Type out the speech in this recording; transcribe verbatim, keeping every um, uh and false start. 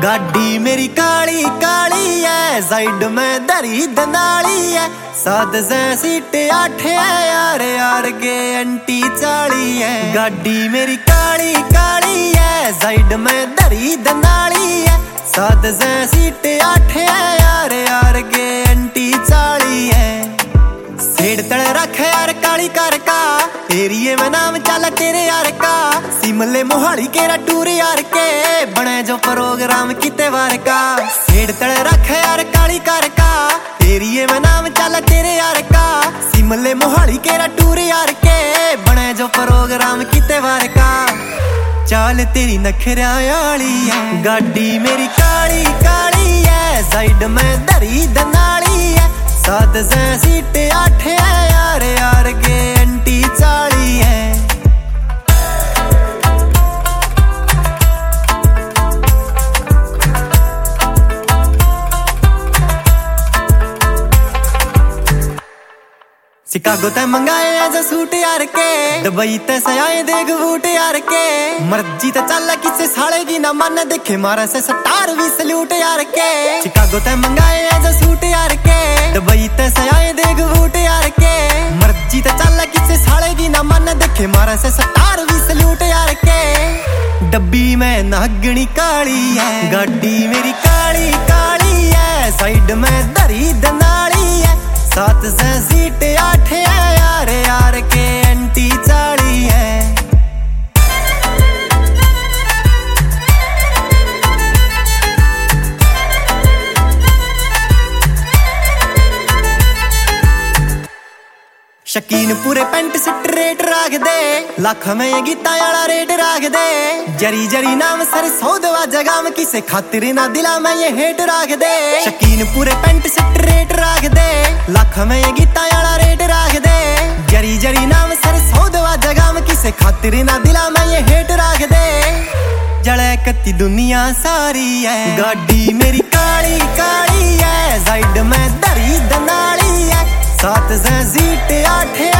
गाड़ी मेरी काली काली है, साइड में दरी दनाली है, सात से सीट आठ है, यार यार के अंटी चाली है। गाड़ी मेरी काली काली है, साइड में दरी दनाली है, सात से सीट आठ है, यार यार के अंटी चाली है। सेड़ तड़ रख यार काली कार का, एरिए में नाम चल तेरे यार का, सिमले मोहाली केरा टूर यार के, बने जो प्रोग्राम किते बार का। सेड़ तड़ रख यार काली कार का, एरिए में नाम चल तेरे यार का, सिमले मोहाली केरा टूर यार के, बने जो प्रोग्राम किते बार का। चाल तेरी नखरा वाली है, गाड़ी मेरी काली काली है, साइड में दरी दनाली है, सात से सीट आठ है, यार यार के अंटी चाली है। शिकागो ते मंगाए ऐसा सूट यार के, दुबई ते सयाए देख बूट यार के, मर्जी ते चल किसे साले की ना मन देखे, मारा से स्टार भी सल्यूट यार के। शिकागो ते मंगाए ऐसा सूट यार के, दुबई ते सयाए देख बूट यार के, मर्जी ते चल किसे साले की ना मन देखे, मारा से स्टार भी सल्यूट यार के। डब्बी में नागनी काली है, गाड़ी मेरी काली काली है, साइड में दरी दनाली है, सात से सीट आठ है, यार यार के अंटी चाली है। शकीन पूरे पेंट स्ट्रेट राख दे, लाख में ये गीता वाला रेट राख दे, जरी जरी नाम सर सौदवा जगह में किसे खातिर ना दिला में ये हेट राख दे। शकीन पूरे पेंट स्ट्रेट राख दे, लाख में ये गीता वाला रेट राख दे, जरी जरी नाम सर सौदवा जगह में किसे खातिर ना दिला में ये हेट राख दे। जले कत्ती दुनिया सारी है, गाड़ी मेरी काली काली है, साइड में दरी दनाली है, सात से सीट आठ है,